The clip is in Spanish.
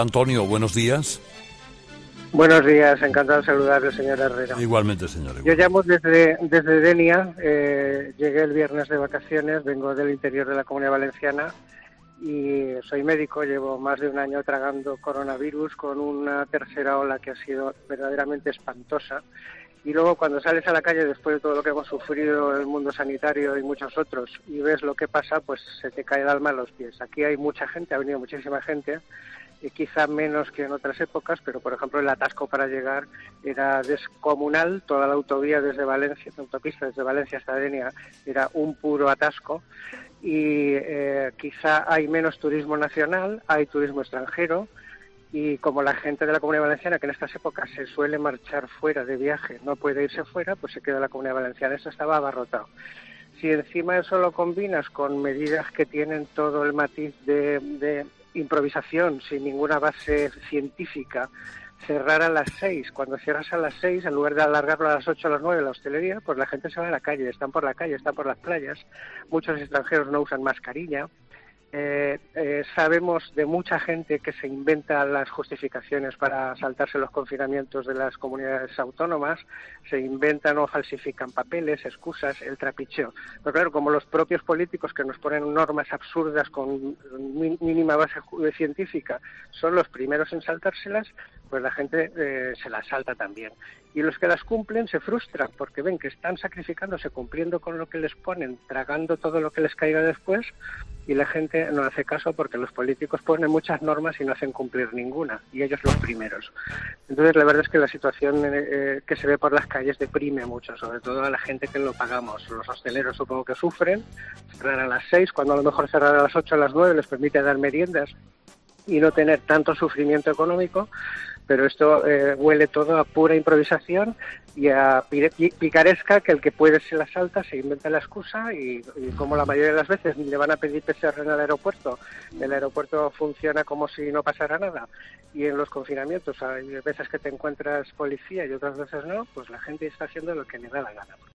Antonio, buenos días. Buenos días, encantado de saludarle, señor Herrera. Igualmente, señor. Yo llamo desde Denia, llegué el viernes de vacaciones, vengo del interior de la Comunidad Valenciana y soy médico, llevo más de un año tragando coronavirus con una tercera ola que ha sido verdaderamente espantosa. Y luego cuando sales a la calle, después de todo lo que hemos sufrido el mundo sanitario y muchos otros, y ves lo que pasa, pues se te cae el alma a los pies. Aquí hay mucha gente, ha venido muchísima gente, y quizá menos que en otras épocas, pero por ejemplo el atasco para llegar era descomunal, toda la autovía desde Valencia, la autopista desde Valencia hasta Denia era un puro atasco, y quizá hay menos turismo nacional, hay turismo extranjero, y como la gente de la Comunidad Valenciana, que en estas épocas se suele marchar fuera de viaje, no puede irse fuera, pues se queda en la Comunidad Valenciana. Eso estaba abarrotado. Si encima eso lo combinas con medidas que tienen todo el matiz de improvisación, sin ninguna base científica, cerrar a las 6, cuando cierras a las 6, en lugar de alargarlo a las 8 o a las 9 la hostelería, pues la gente se va a la calle, están por la calle, están por las playas, muchos extranjeros no usan mascarilla. Sabemos de mucha gente que se inventa las justificaciones para saltarse los confinamientos de las comunidades autónomas, se inventan o falsifican papeles, excusas, el trapicheo. Pero claro, como los propios políticos que nos ponen normas absurdas con mínima base científica son los primeros en saltárselas, pues la gente se las salta también. Y los que las cumplen se frustran porque ven que están sacrificándose, cumpliendo con lo que les ponen, tragando todo lo que les caiga después, y la gente no hace caso porque los políticos ponen muchas normas y no hacen cumplir ninguna, y ellos los primeros. Entonces la verdad es que la situación que se ve por las calles deprime mucho, sobre todo a la gente que lo pagamos. Los hosteleros supongo que sufren, cerrar a las 6, cuando a lo mejor cerrar a las 8 o a las 9 les permite dar meriendas y no tener tanto sufrimiento económico, pero esto huele todo a pura improvisación y a picaresca, que el que puede se la salta, se inventa la excusa y como la mayoría de las veces le van a pedir PCR en el aeropuerto funciona como si no pasara nada, y en los confinamientos hay veces que te encuentras policía y otras veces no, pues la gente está haciendo lo que le da la gana.